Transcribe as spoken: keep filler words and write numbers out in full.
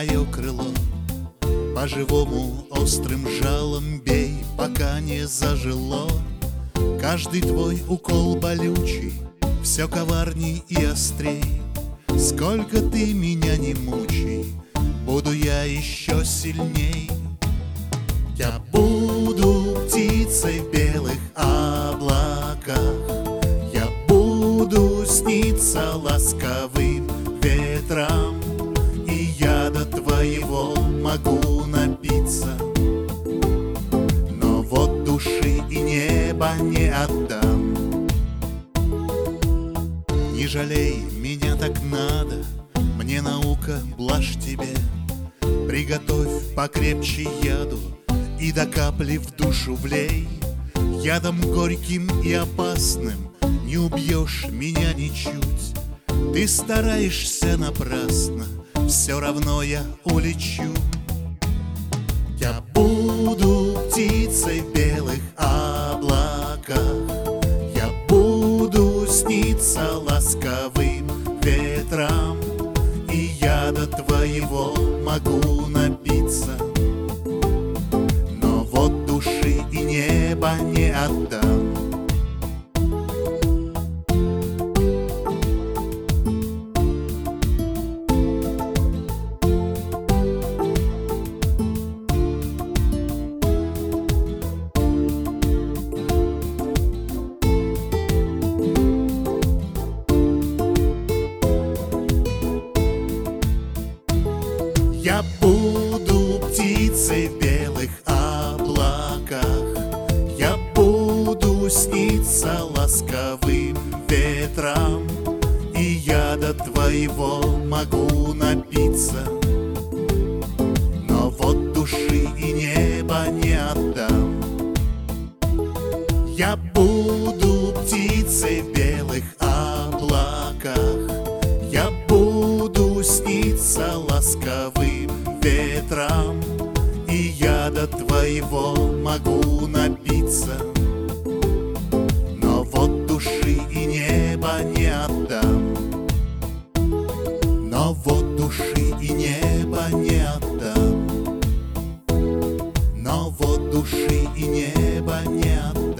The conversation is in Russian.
мое крыло. По-живому острым жалом бей, пока не зажило. Каждый твой укол болючий, все коварней и острей. Сколько ты меня не мучай, буду я еще сильней. Я буду птицей в белых облаках, я буду сниться ласковым ветрам, и я до твоего могу напиться, но вот души и неба не отдам. Не жалей, меня так надо, мне наука блажь тебе. Приготовь покрепче яду и до капли в душу влей. Ядом горьким и опасным не убьешь меня ничуть. Ты стараешься напрасно, все равно я улечу. Я буду птицей в белых облаках, я буду сниться ласковым ветрам, и я до твоего могу напиться, но вот души и неба не отдам. Я буду птицей в белых облаках, я буду сниться ласковым ветрам, и я до твоего могу напиться, но вот души и неба не отдам. Я буду птицей в белых облаках, я буду сниться ласковым ветрам, и я до твоего могу напиться, но вот души и неба не отдам, но вот души и неба не отдам, но вот души и неба не отдам.